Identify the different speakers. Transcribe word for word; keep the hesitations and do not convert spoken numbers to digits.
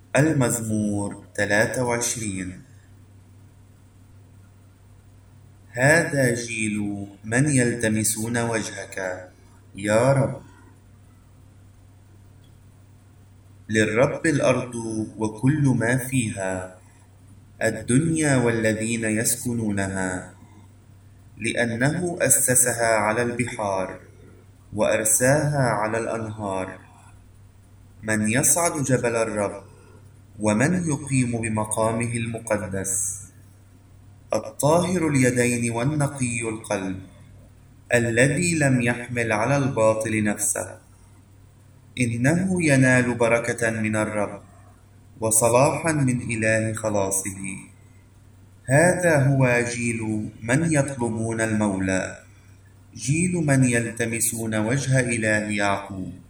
Speaker 1: المزمور ثلاثة وعشرين. هذا جيل من يلتمسون وجهك يا رب. للرب الأرض وكل ما فيها، الدنيا والذين يسكنونها، لأنه أسسها على البحار وأرساها على الأنهار. من يصعد جبل الرب ومن يقيم بمقامه المقدس؟ الطاهر اليدين والنقي القلب، الذي لم يحمل على الباطل نفسه. إنه ينال بركة من الرب وصلاحا من إله خلاصه. هذا هو جيل من يطلبون المولى، جيل من يلتمسون وجه إله يعقوب.